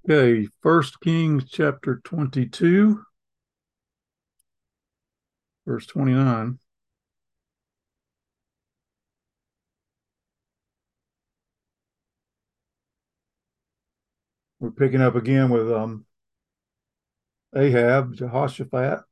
Okay, First Kings chapter 22, verse 29. We're picking up again with Ahab, Jehoshaphat.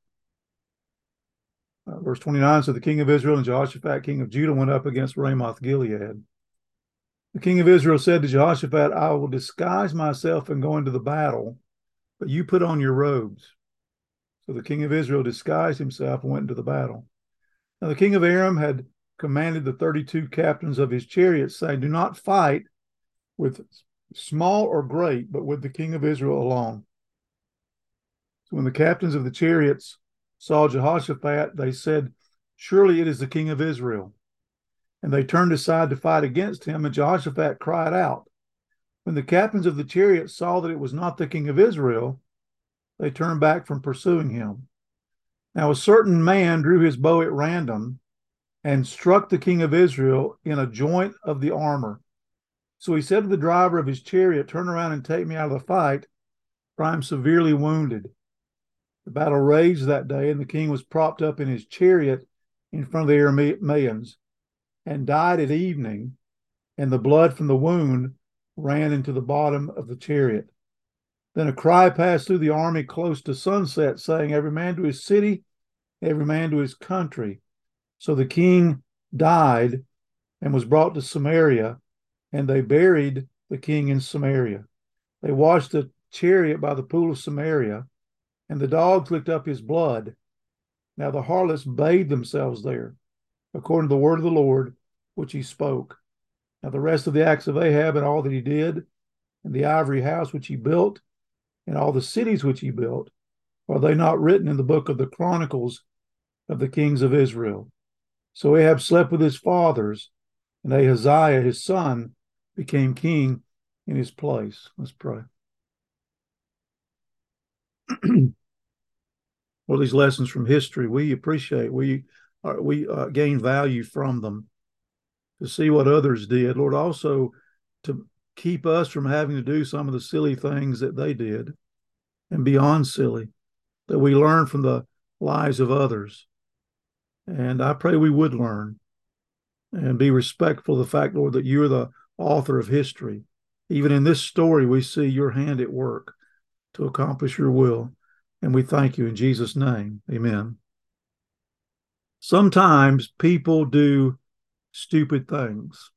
Verse 29 So the king of Israel and Jehoshaphat, king of Judah, went up against Ramoth Gilead. The king of Israel said to Jehoshaphat, I will disguise myself and go into the battle, but you put on your robes. So the king of Israel disguised himself and went into the battle. Now the king of Aram had commanded the 32 captains of his chariots, saying, Do not fight with small or great, but with the king of Israel alone. So when the captains of the chariots saw Jehoshaphat, they said, Surely it is the king of Israel. And they turned aside to fight against him, and Jehoshaphat cried out. When the captains of the chariots saw that it was not the king of Israel, they turned back from pursuing him. Now a certain man drew his bow at random and struck the king of Israel in a joint of the armor. So he said to the driver of his chariot, Turn around and take me out of the fight, for I am severely wounded. The battle raged that day, and the king was propped up in his chariot in front of the Arameans and died at evening, and the blood from the wound ran into the bottom of the chariot. Then a cry passed through the army close to sunset, saying, Every man to his city, every man to his country. So the king died and was brought to Samaria, and they buried the king in Samaria. They washed the chariot by the pool of Samaria, and the dogs licked up his blood. Now the harlots bathed themselves there, according to the word of the Lord, which he spoke. Now the rest of the acts of Ahab and all that he did, and the ivory house which he built, and all the cities which he built, are they not written in the book of the Chronicles of the kings of Israel? So Ahab slept with his fathers, and Ahaziah his son became king in his place. Let's pray. Well, these lessons from history we appreciate. We gain value from them to see what others did. Lord, also to keep us from having to do some of the silly things that they did and beyond silly, that we learn from the lives of others. And I pray we would learn and be respectful of the fact, Lord, that you're the author of history. Even in this story, we see your hand at work to accomplish your will. And we thank you in Jesus' name. Amen. Sometimes people do stupid things.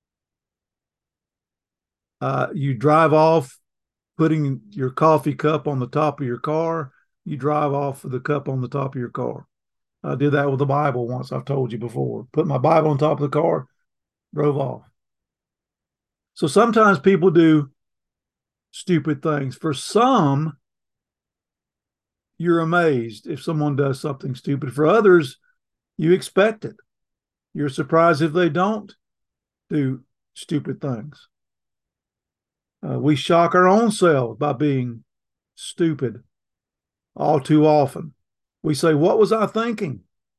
You drive off putting your coffee cup on the top of your car. You drive off with the cup on the top of your car. I did that with the Bible once. I've told you before. Put my Bible on top of the car, drove off. So sometimes people do stupid things. For some, you're amazed if someone does something stupid. For others, you expect it. You're surprised if they don't do stupid things. We shock our own selves by being stupid all too often. We say, What was I thinking?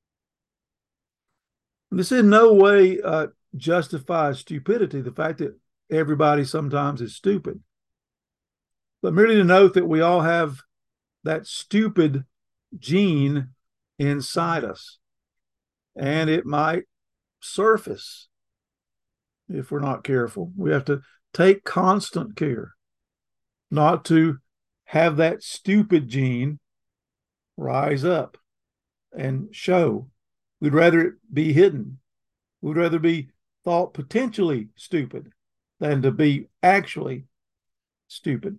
And this in no way justifies stupidity, the fact that everybody sometimes is stupid, but merely to note that we all have that stupid gene inside us, and it might surface if we're not careful. We have to take constant care not to have that stupid gene rise up and show. We'd rather it be hidden. We'd rather be thought potentially stupid than to be actually stupid.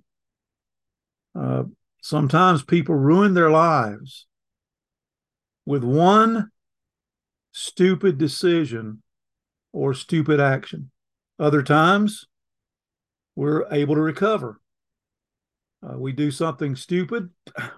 Sometimes people ruin their lives with one stupid decision or stupid action. Other times, we're able to recover. We do something stupid,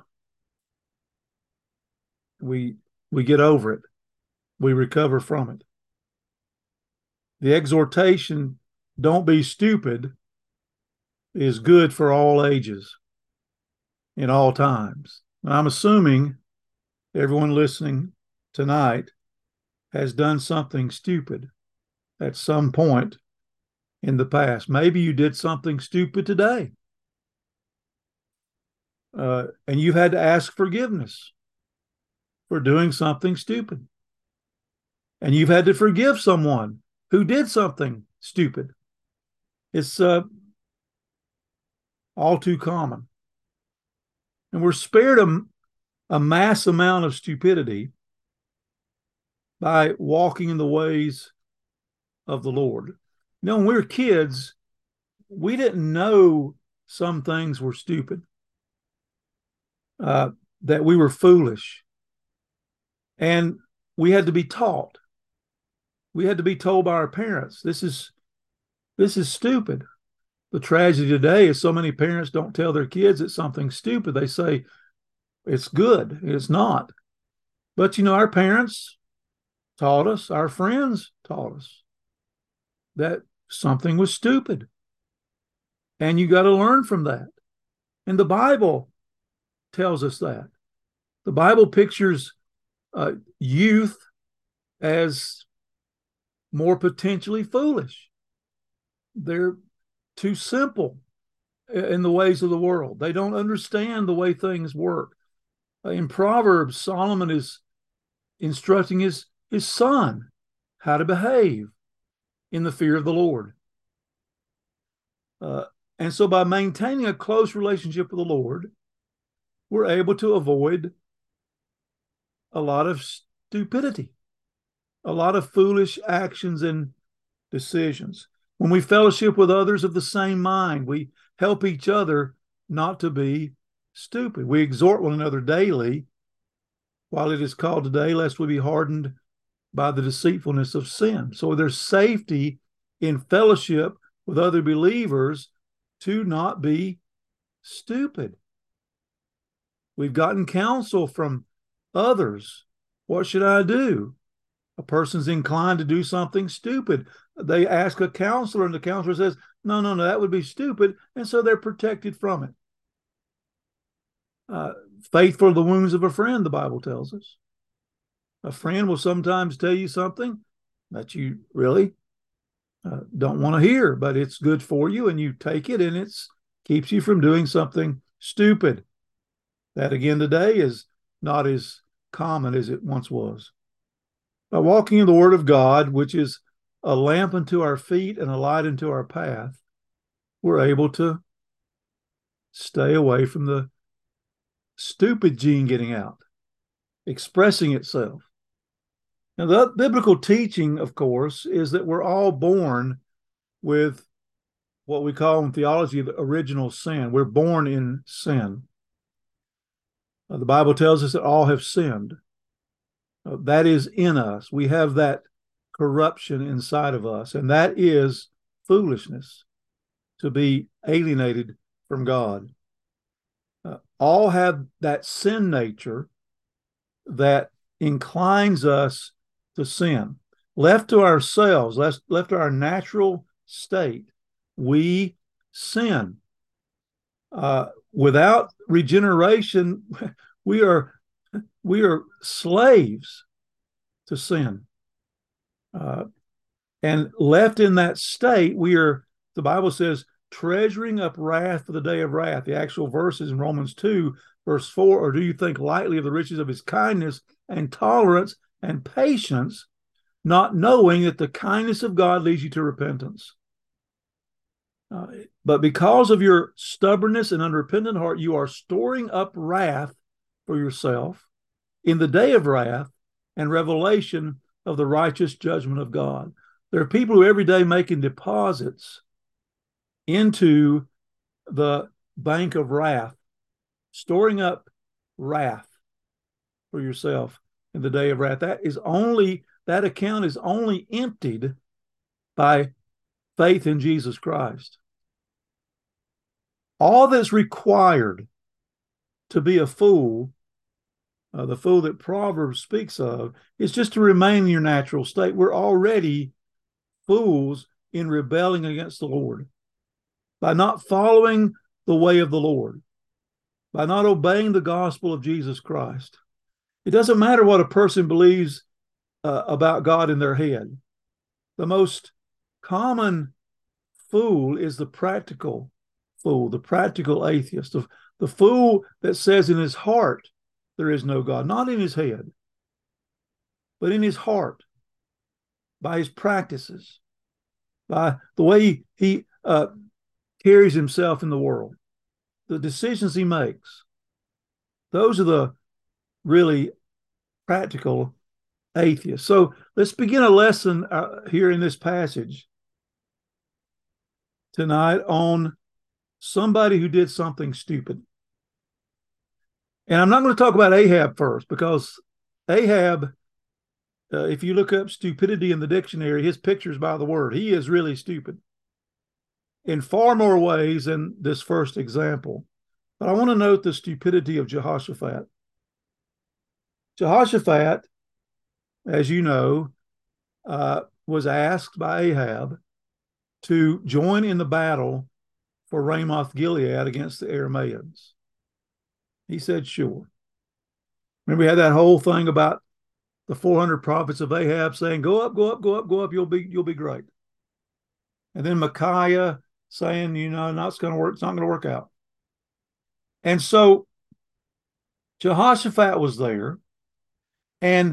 we get over it. We recover from it. The exhortation, don't be stupid, is good for all ages, in all times. I'm assuming everyone listening tonight has done something stupid at some point in the past. Maybe you did something stupid today. and you've had to ask forgiveness for doing something stupid. And you've had to forgive someone who did something stupid. It's all too common. And we're spared a mass amount of stupidity by walking in the ways of the Lord. You know, when we were kids, we didn't know some things were stupid, that we were foolish. And we had to be taught. We had to be told by our parents, this is stupid. The tragedy today is so many parents don't tell their kids it's something stupid. They say it's good. It's not. But you know, our parents taught us, our friends taught us that something was stupid. And you got to learn from that. And the Bible tells us that. The Bible pictures youth as more potentially foolish. They're too simple in the ways of the world. They don't understand the way things work. In Proverbs, Solomon is instructing his son how to behave in the fear of the Lord. And so by maintaining a close relationship with the Lord, we're able to avoid a lot of stupidity, a lot of foolish actions and decisions. When we fellowship with others of the same mind, we help each other not to be stupid. We exhort one another daily, while it is called today, lest we be hardened by the deceitfulness of sin. So there's safety in fellowship with other believers to not be stupid. We've gotten counsel from others. What should I do? A person's inclined to do something stupid. They ask a counselor, and the counselor says, no, that would be stupid. And so they're protected from it. Faithful are the wounds of a friend, the Bible tells us. A friend will sometimes tell you something that you really don't want to hear, but it's good for you, and you take it, and it keeps you from doing something stupid. That, again, today is not as common as it once was. By walking in the Word of God, which is a lamp unto our feet and a light unto our path, we're able to stay away from the stupid gene getting out, expressing itself. Now, the biblical teaching, of course, is that we're all born with what we call in theology the original sin. We're born in sin. The Bible tells us that all have sinned. That is in us. We have that corruption inside of us, and that is foolishness, to be alienated from God. All have that sin nature that inclines us to sin. Left to ourselves, left to our natural state, we sin. Without regeneration, we are slaves to sin. And left in that state, the Bible says, treasuring up wrath for the day of wrath. The actual verse is in Romans 2, verse 4. Or do you think lightly of the riches of his kindness and tolerance and patience, not knowing that the kindness of God leads you to repentance? But because of your stubbornness and unrepentant heart, you are storing up wrath for yourself in the day of wrath and revelation of the righteous judgment of God. There are people who every day making deposits into the bank of wrath, storing up wrath for yourself in the day of wrath. That account is only emptied by faith in Jesus Christ. All that's required to be a fool, the fool that Proverbs speaks of, is just to remain in your natural state. We're already fools in rebelling against the Lord by not following the way of the Lord, by not obeying the gospel of Jesus Christ. It doesn't matter what a person believes about God in their head. The most common fool is the practical fool, the practical atheist, the fool that says in his heart there is no God, not in his head, but in his heart, by his practices, by the way he carries himself in the world, the decisions he makes. Those are the really practical atheists. So let's begin a lesson here in this passage tonight on somebody who did something stupid. And I'm not going to talk about Ahab first, because Ahab, if you look up stupidity in the dictionary, his picture's by the word. He is really stupid in far more ways than this first example. But I want to note the stupidity of Jehoshaphat. Jehoshaphat, as you know, was asked by Ahab to join in the battle for Ramoth Gilead against the Arameans. He said, sure. Remember, we had that whole thing about the 400 prophets of Ahab saying, go up, go up, go up, go up, you'll be great. And then Micaiah saying, it's going to work, it's not going to work out. And so Jehoshaphat was there, and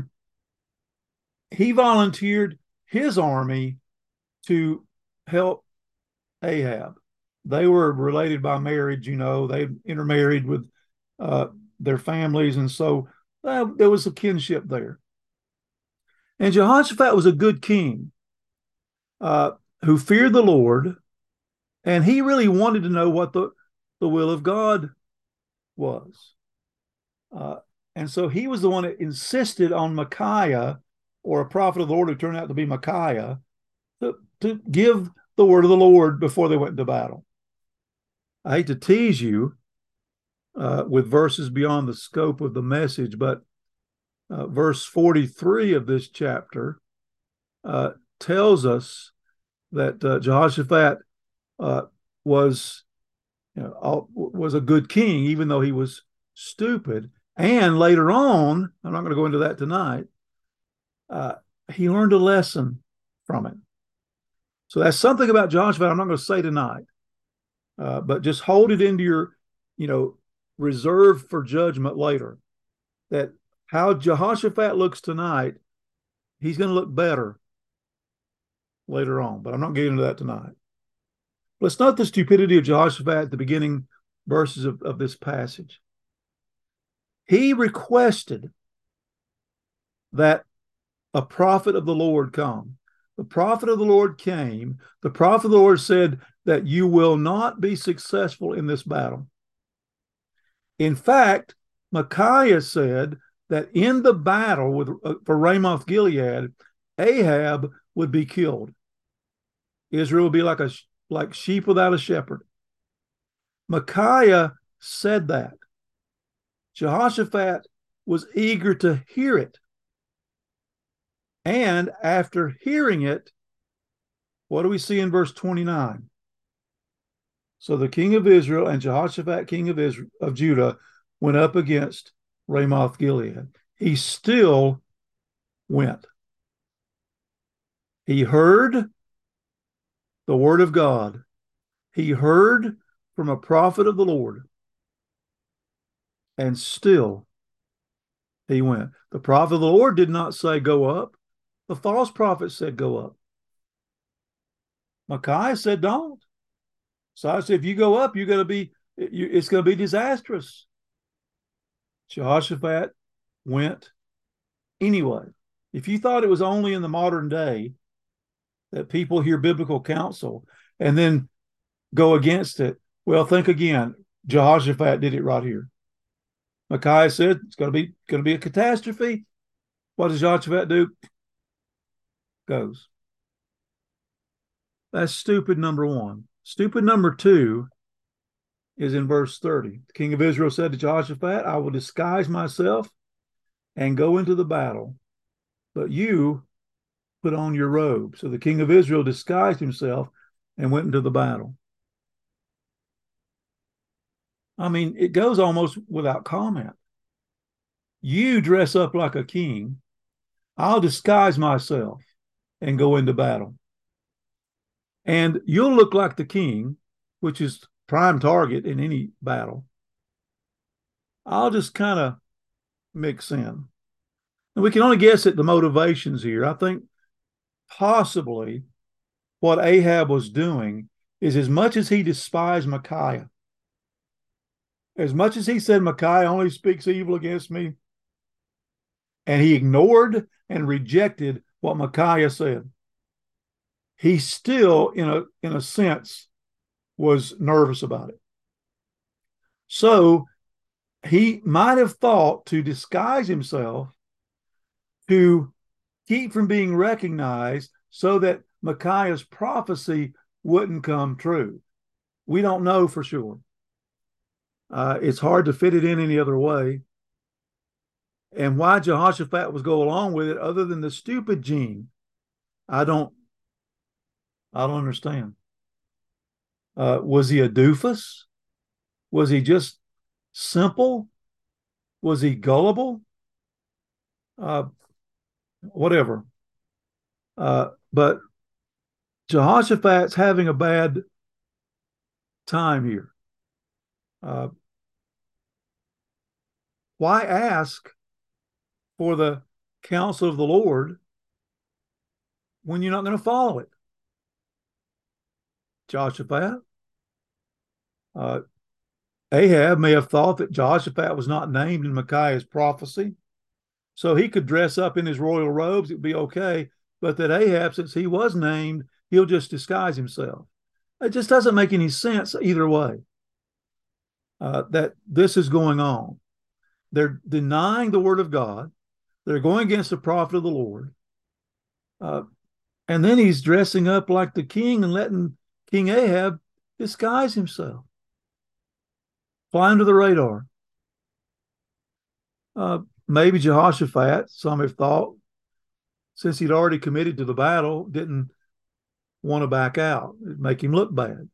he volunteered his army to help Ahab. They were related by marriage, they intermarried with their families, and so there was a kinship there. And Jehoshaphat was a good king who feared the Lord, and he really wanted to know what the will of God was. And so he was the one that insisted on Micaiah, or a prophet of the Lord who turned out to be Micaiah, to give the word of the Lord before they went into battle. I hate to tease you with verses beyond the scope of the message, but verse 43 of this chapter tells us that Jehoshaphat was a good king, even though he was stupid. And later on, I'm not going to go into that tonight, he learned a lesson from it. So that's something about Jehoshaphat I'm not going to say tonight, but just hold it into your, reserve for judgment later, that how Jehoshaphat looks tonight, he's going to look better later on, but I'm not getting into that tonight. Let's note the stupidity of Jehoshaphat at the beginning verses of this passage. He requested that a prophet of the Lord come. The prophet of the Lord came. The prophet of the Lord said that you will not be successful in this battle. In fact, Micaiah said that in the battle for Ramoth Gilead, Ahab would be killed. Israel would be like sheep without a shepherd. Micaiah said that. Jehoshaphat was eager to hear it. And after hearing it, what do we see in verse 29? So the king of Israel and Jehoshaphat, king of Judah, went up against Ramoth Gilead. He still went. He heard the word of God. He heard from a prophet of the Lord. And still he went. The prophet of the Lord did not say, go up. The false prophet said, go up. Micaiah said, don't. So I said, if you go up, it's going to be disastrous. Jehoshaphat went anyway. If you thought it was only in the modern day that people hear biblical counsel and then go against it, well, think again. Jehoshaphat did it right here. Micaiah said it's going to be a catastrophe. What does Jehoshaphat do? Goes. That's stupid number one. Stupid number two is in verse 30. The king of Israel said to Jehoshaphat, I will disguise myself and go into the battle, but you put on your robe. So the king of Israel disguised himself and went into the battle. I mean, it goes almost without comment. You dress up like a king. I'll disguise myself and go into battle. And you'll look like the king, which is prime target in any battle. I'll just kind of mix in. And we can only guess at the motivations here. I think possibly what Ahab was doing is, as much as he despised Micaiah, as much as he said Micaiah only speaks evil against me, and he ignored and rejected what Micaiah said, he still, in a sense, was nervous about it. So he might have thought to disguise himself, to keep from being recognized, so that Micaiah's prophecy wouldn't come true. We don't know for sure. It's hard to fit it in any other way. And why Jehoshaphat was go along with it, other than the stupid gene, I don't understand. Was he a doofus? Was he just simple? Was he gullible? Whatever. But Jehoshaphat's having a bad time here. Why ask for the counsel of the Lord when you're not going to follow it? Jehoshaphat. Ahab may have thought that Jehoshaphat was not named in Micaiah's prophecy, so he could dress up in his royal robes, it'd be okay, but that Ahab, since he was named, he'll just disguise himself. It just doesn't make any sense either way, that this is going on. They're denying the word of God. They're going against the prophet of the Lord. And then he's dressing up like the king and letting King Ahab disguise himself. Fly under the radar. Maybe Jehoshaphat, some have thought, since he'd already committed to the battle, didn't want to back out. It'd make him look bad.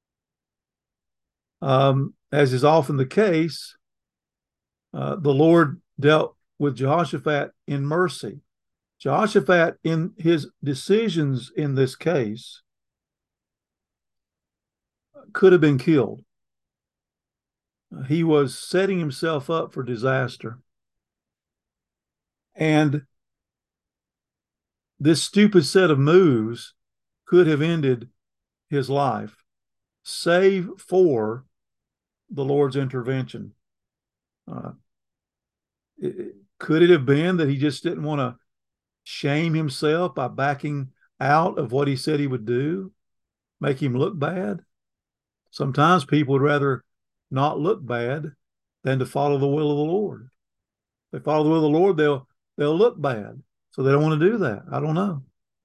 As is often the case, the Lord dealt with Jehoshaphat in mercy. Jehoshaphat, in his decisions in this case, could have been killed. He was setting himself up for disaster. And this stupid set of moves could have ended his life, save for the Lord's intervention. Could it have been that he just didn't want to shame himself by backing out of what he said he would do, make him look bad? Sometimes people would rather not look bad than to follow the will of the Lord. If they follow the will of the Lord, they'll look bad. So they don't want to do that. I don't know.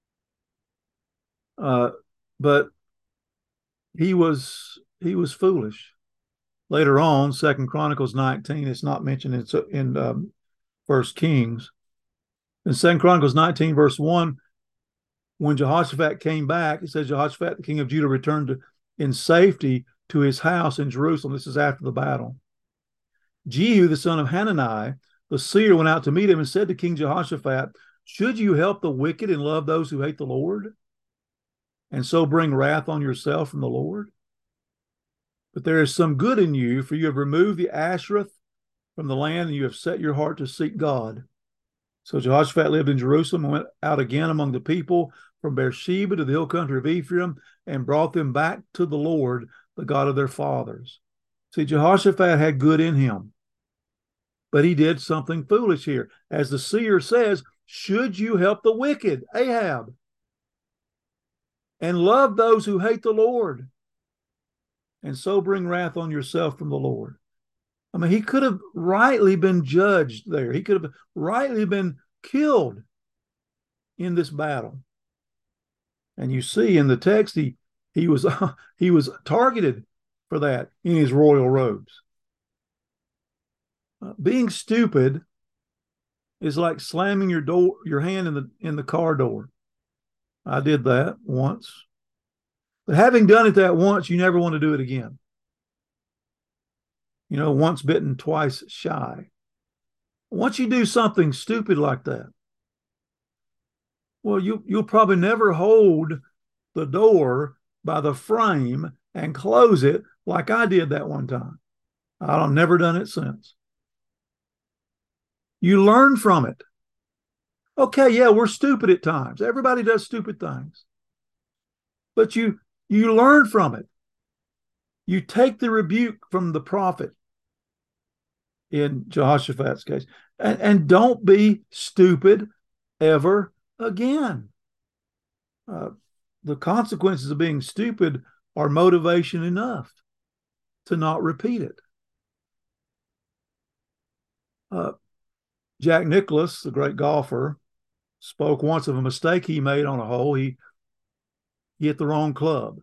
But he was foolish. Later on, 2 Chronicles 19, it's not mentioned in 1 Kings. In 2 Chronicles 19, verse 1, when Jehoshaphat came back, it says Jehoshaphat, the king of Judah, returned in safety to his house in Jerusalem. This is after the battle. Jehu, the son of Hanani, the seer, went out to meet him and said to King Jehoshaphat, should you help the wicked and love those who hate the Lord, and so bring wrath on yourself from the Lord? But there is some good in you, for you have removed the Ashereth from the land, and you have set your heart to seek God. So Jehoshaphat lived in Jerusalem and went out again among the people from Beersheba to the hill country of Ephraim, and brought them back to the Lord, the God of their fathers. See, Jehoshaphat had good in him, but he did something foolish here. As the seer says, should you help the wicked, Ahab, and love those who hate the Lord, and so bring wrath on yourself from the Lord? I mean, he could have rightly been judged there. He could have rightly been killed in this battle. And you see in the text, he was targeted for that in his royal robes. Being stupid is like slamming your hand in the car door. I did that once. But having done it that once, you never want to do it again. You know, once bitten, twice shy. Once you do something stupid like that, well, you'll probably never hold the door by the frame and close it like I did that one time. I've never done it since. You learn from it. Okay, yeah, we're stupid at times. Everybody does stupid things. But you learn from it. You take the rebuke from the prophet in Jehoshaphat's case, and don't be stupid ever again. Uh, the consequences of being stupid are motivation enough to not repeat it. Jack Nicklaus, the great golfer, spoke once of a mistake he made on a hole. He hit the wrong club.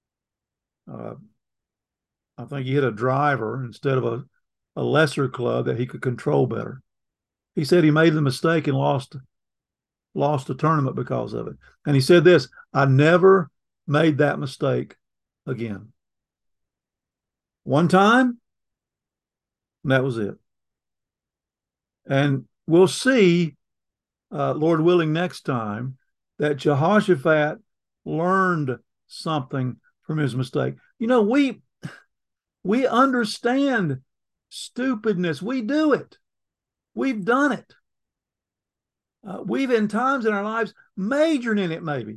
I think he hit a driver instead of a lesser club that he could control better. He said he made the mistake and lost a tournament because of it. And he said this, I never made that mistake again. One time, and that was it. And we'll see, Lord willing, next time that Jehoshaphat learned something from his mistake. You know, we understand stupidness. We do it. We've done it. We've in times in our lives majored in it, maybe.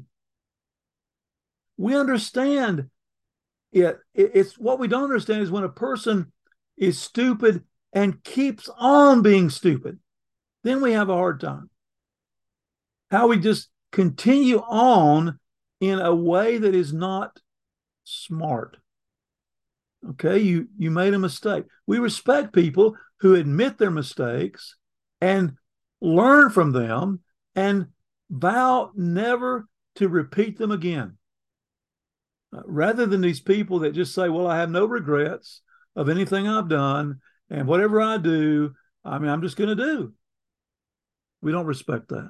We understand it. It's what we don't understand is when a person is stupid and keeps on being stupid. Then we have a hard time. How we just continue on in a way that is not smart. Okay, you made a mistake. We respect people who admit their mistakes and learn from them and vow never to repeat them again. Rather than these people that just say, well, I have no regrets of anything I've done, and whatever I do, I'm just going to do. We don't respect that.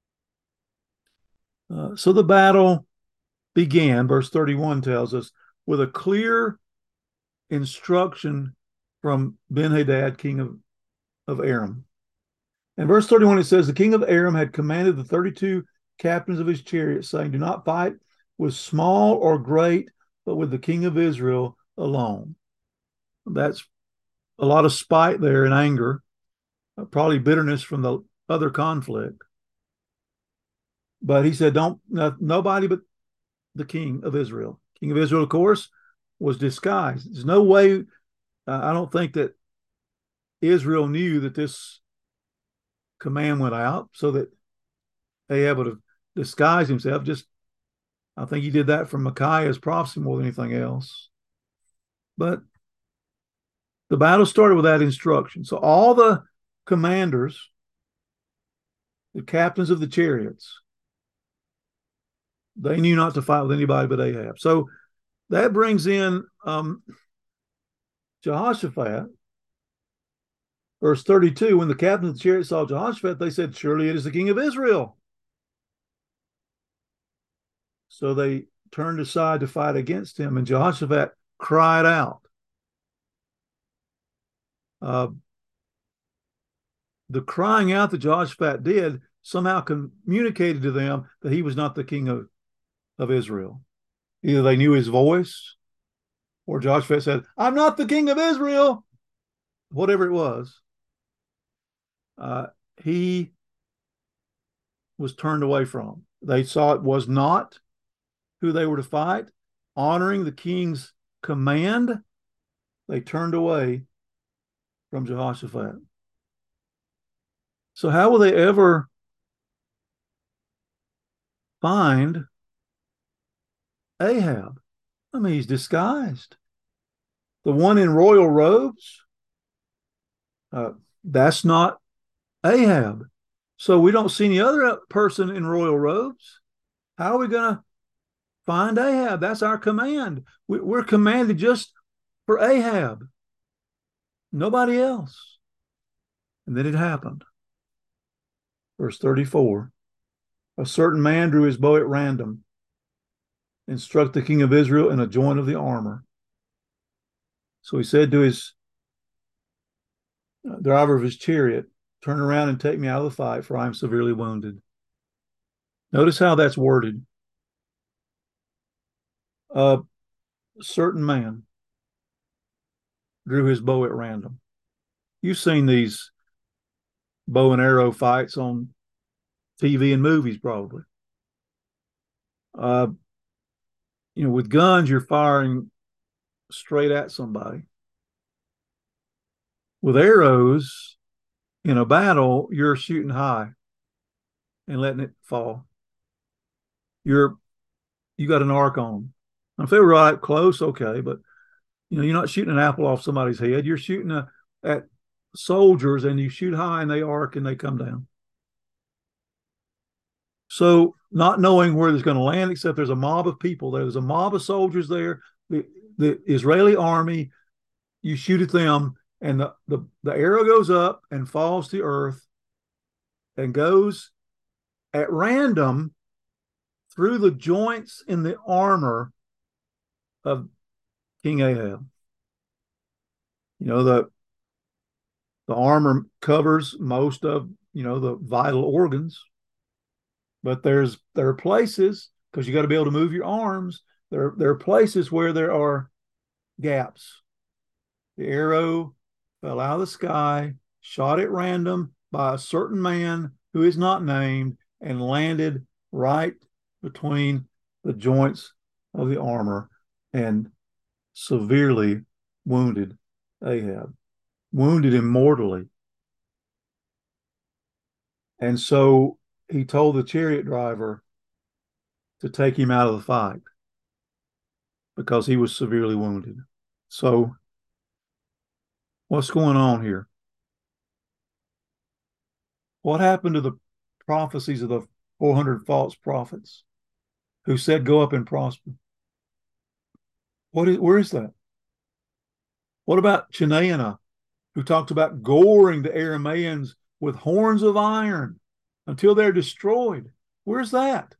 So the battle began, verse 31 tells us, with a clear instruction from Ben-Hadad, king of Aram. In verse 31, it says, the king of Aram had commanded the 32 captains of his chariots, saying, do not fight with small or great, but with the king of Israel alone. That's a lot of spite there and anger, probably bitterness from the other conflict. But he said, nobody but the king of Israel. King of Israel, of course, was disguised. There's no way, I don't think that Israel knew that this command went out so that Ahab would have disguised himself. I think he did that from Micaiah's prophecy more than anything else. But the battle started with that instruction. So all the commanders, the captains of the chariots, they knew not to fight with anybody but Ahab. So that brings in Jehoshaphat. Verse 32, when the captain of the chariot saw Jehoshaphat, they said, surely it is the king of Israel. So they turned aside to fight against him, and Jehoshaphat cried out. The crying out that Jehoshaphat did somehow communicated to them that he was not the king of Israel. Either they knew his voice, or Jehoshaphat said, I'm not the king of Israel. Whatever it was, he was turned away from. They saw it was not who they were to fight. Honoring the king's command, they turned away from Jehoshaphat. So how will they ever find Ahab? I mean, he's disguised. The one in royal robes, that's not Ahab. So we don't see any other person in royal robes. How are we going to find Ahab? That's our command. We're commanded just for Ahab, nobody else. And then it happened. Verse 34, a certain man drew his bow at random and struck the king of Israel in a joint of the armor. So he said to his driver of his chariot, turn around and take me out of the fight, for I am severely wounded. Notice how that's worded. certain man drew his bow at random. You've seen these bow and arrow fights on TV and movies, probably. Uh, with guns, you're firing straight at somebody. With arrows in a battle, you're shooting high and letting it fall. You got an arc on them. If they were right close, okay, but you're not shooting an apple off somebody's head. You're shooting at soldiers, and you shoot high and they arc and they come down. So not knowing where it's going to land, except there's a mob of people there. There's a mob of soldiers there. The Israeli army, you shoot at them, and the arrow goes up and falls to earth and goes at random through the joints in the armor of King Ahab. The armor covers most of the vital organs, but there are places, because you got to be able to move your arms. There are places where there are gaps. The arrow fell out of the sky, shot at random by a certain man who is not named, and landed right between the joints of the armor and severely wounded Ahab, wounded him mortally. And so he told the chariot driver to take him out of the fight because he was severely wounded. So what's going on here? What happened to the prophecies of the 400 false prophets who said, go up and prosper? Where is that? What about Chenaanah, who talked about goring the Arameans with horns of iron until they're destroyed? Where's that?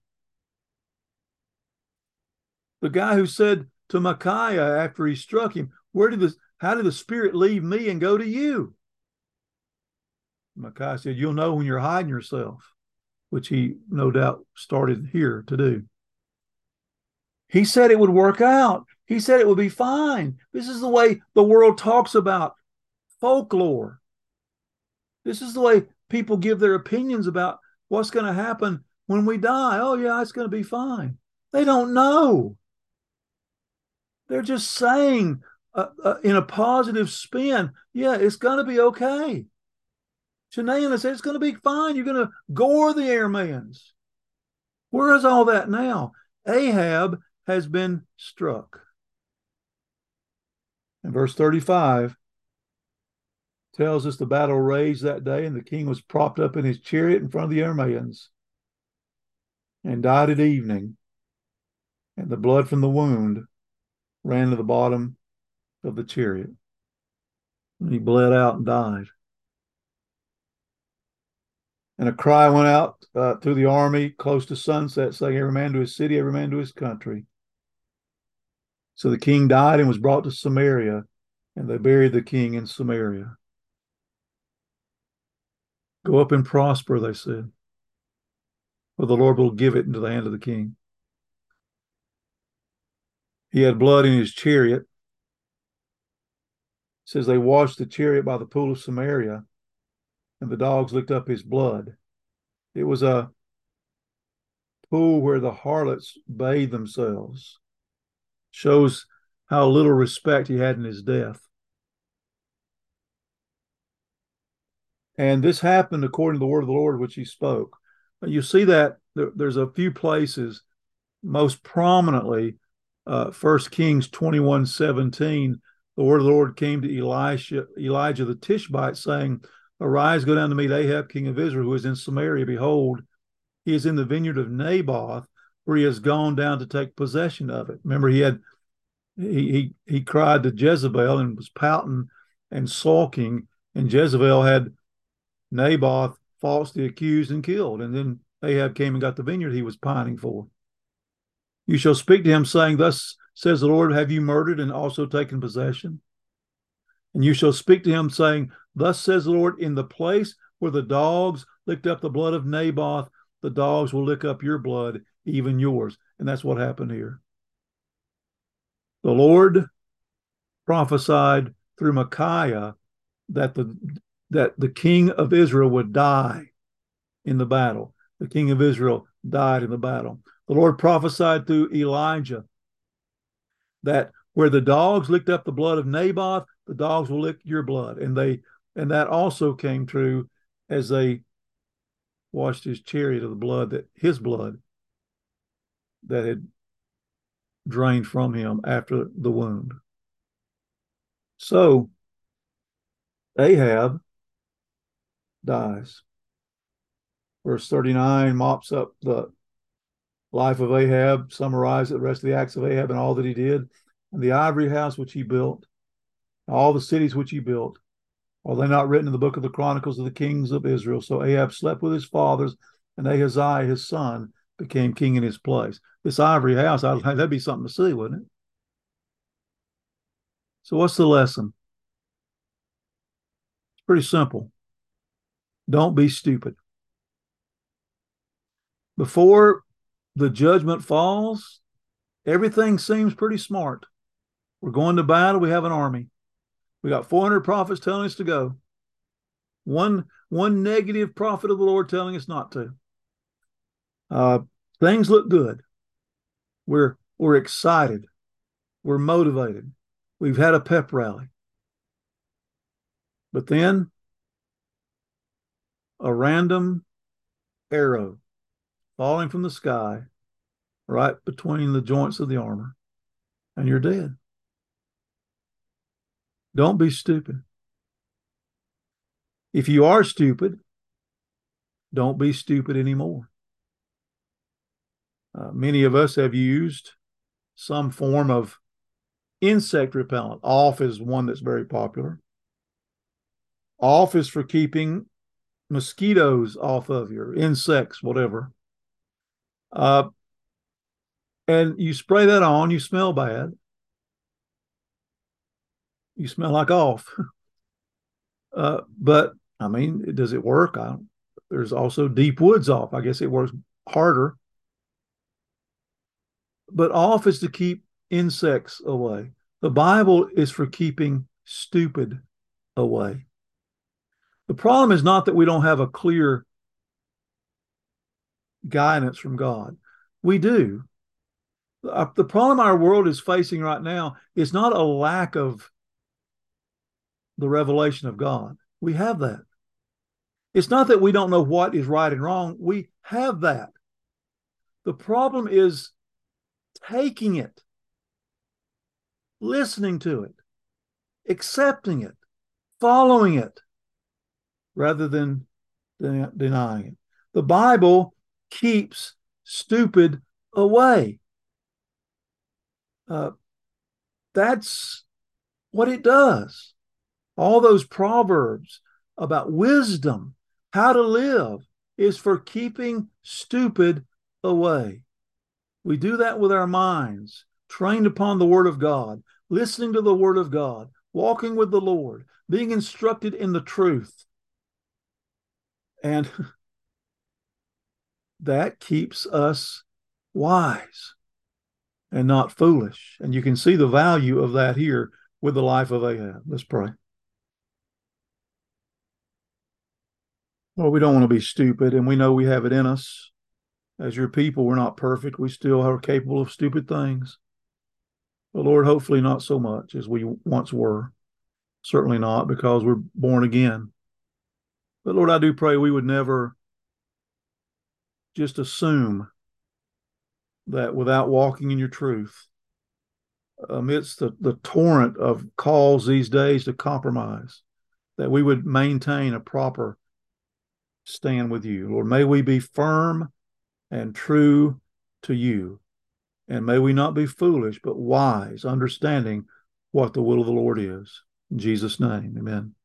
The guy who said to Micaiah after he struck him, how did the Spirit leave me and go to you? Micaiah said, you'll know when you're hiding yourself, which he no doubt started here to do. He said it would work out. He said it would be fine. This is the way the world talks about folklore. This is the way people give their opinions about what's going to happen when we die. Oh, yeah, it's going to be fine. They don't know. They're just saying in a positive spin, yeah, it's going to be okay. Chenaanah said it's going to be fine. You're going to gore the Arameans. Where is all that now? Ahab has been struck. And verse 35 tells us the battle raged that day, and the king was propped up in his chariot in front of the Arameans and died at evening. And the blood from the wound ran to the bottom of the chariot. And he bled out and died. And a cry went out through the army close to sunset, saying, every man to his city, every man to his country. So the king died and was brought to Samaria, and they buried the king in Samaria. Go up and prosper, they said, for the Lord will give it into the hand of the king. He had blood in his chariot. It says they washed the chariot by the pool of Samaria, and the dogs licked up his blood. It was a pool where the harlots bathed themselves. Shows how little respect he had in his death. And this happened according to the word of the Lord which he spoke. You see that there's a few places, most prominently 1 Kings 21:17, the word of the Lord came to Elijah the Tishbite, saying, arise, go down to meet Ahab, king of Israel, who is in Samaria. Behold, he is in the vineyard of Naboth, where he has gone down to take possession of it. Remember, he cried to Jezebel and was pouting and sulking, and Jezebel had Naboth falsely accused and killed. And then Ahab came and got the vineyard he was pining for. You shall speak to him, saying, thus says the Lord, have you murdered and also taken possession? And you shall speak to him, saying, thus says the Lord, in the place where the dogs licked up the blood of Naboth, the dogs will lick up your blood, even yours. And that's what happened here. The Lord prophesied through Micaiah that the king of Israel would die in the battle. The king of Israel died in the battle. The Lord prophesied through Elijah that where the dogs licked up the blood of Naboth, the dogs will lick your blood. And that also came true as they washed his chariot of the blood, that his blood that had drained from him after the wound. So Ahab dies. Verse 39 mops up the life of Ahab, summarizes the rest of the acts of Ahab and all that he did, and the ivory house which he built, all the cities which he built. Are they not written in the book of the Chronicles of the kings of Israel? So Ahab slept with his fathers, and Ahaziah, his son, became king in his place. This ivory house, that'd be something to see, wouldn't it? So what's the lesson? It's pretty simple. Don't be stupid. Before the judgment falls, everything seems pretty smart. We're going to battle. We have an army. We got 400 prophets telling us to go. One negative prophet of the Lord telling us not to. Things look good. We're excited. We're motivated. We've had a pep rally. But then a random arrow falling from the sky right between the joints of the armor, and you're dead. Don't be stupid. If you are stupid, don't be stupid anymore. Many of us have used some form of insect repellent. Off is one that's very popular. Off is for keeping mosquitoes off of you, insects, whatever. And you spray that on, you smell bad. You smell like off. But I mean, does it work? There's also deep woods off. I guess it works harder. But off is to keep insects away. The Bible is for keeping stupid away. The problem is not that we don't have a clear guidance from God. We do. The problem our world is facing right now is not a lack of the revelation of God. We have that. It's not that we don't know what is right and wrong. We have that. The problem is taking it, listening to it, accepting it, following it, rather than denying it. The Bible keeps stupid away. That's what it does. All those proverbs about wisdom, how to live, is for keeping stupid away. We do that with our minds, trained upon the Word of God, listening to the Word of God, walking with the Lord, being instructed in the truth. And that keeps us wise and not foolish. And you can see the value of that here with the life of Ahab. Let's pray. Well, we don't want to be stupid, and we know we have it in us. As your people, we're not perfect. We still are capable of stupid things. But Lord, hopefully not so much as we once were. Certainly not, because we're born again. But Lord, I do pray we would never just assume that without walking in your truth, amidst the torrent of calls these days to compromise, that we would maintain a proper stand with you. Lord, may we be firm and true to you. And may we not be foolish, but wise, understanding what the will of the Lord is. In Jesus' name, amen.